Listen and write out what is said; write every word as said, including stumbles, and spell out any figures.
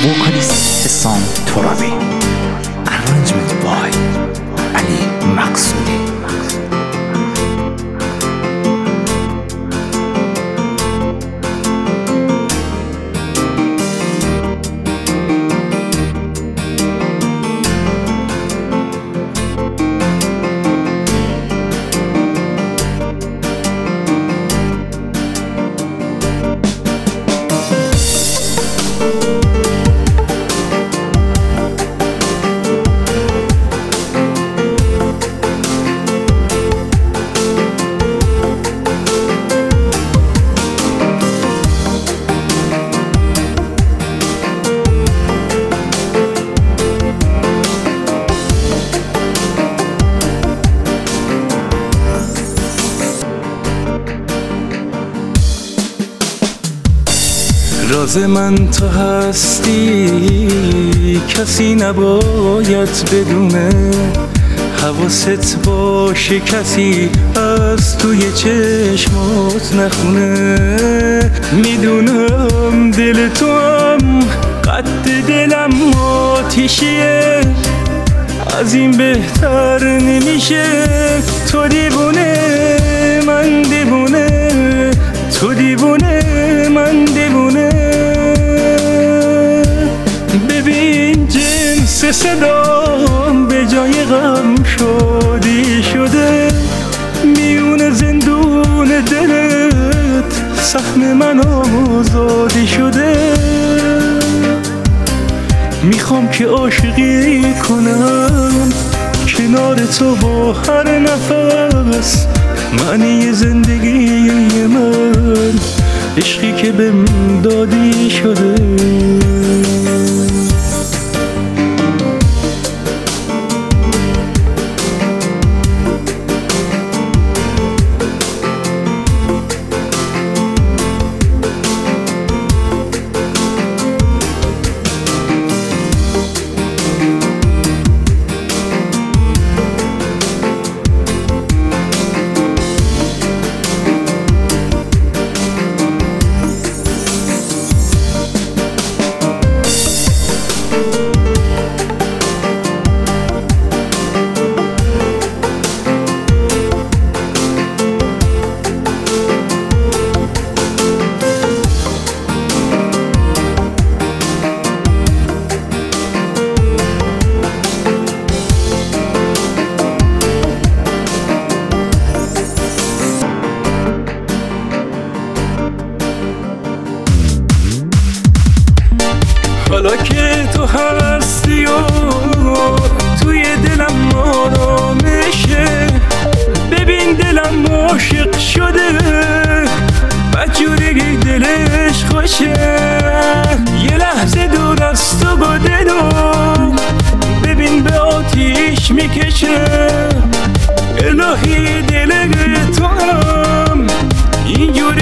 vocalist حسام ترابی. Arrangement by علی مقصودی. راز من تو هستی، کسی نباید بدونه. حواست باشه کسی از توی چشمات نخونه. میدونم دل تو هم قد دلم آتیشیه، از این بهتر نمیشه. تو دیوونه من دیوونه، تو دیوونه من دیوونه. ببین جنس صدام به جای غم شادی شده. میون زندون دلت سهم من آزادی شده. میخوام که عاشقی کنم کنار تو با هر نفس. معنی زندگی من عشقی که بهم دادی شده. حالا که تو هستی و توی دلم آرامشه. ببین دلم عاشق شده، بدجوری دلش خوشه. یه لحظه دور از تو با دلو ببین به آتیش میکشه. الهی دل تو هم اینجوری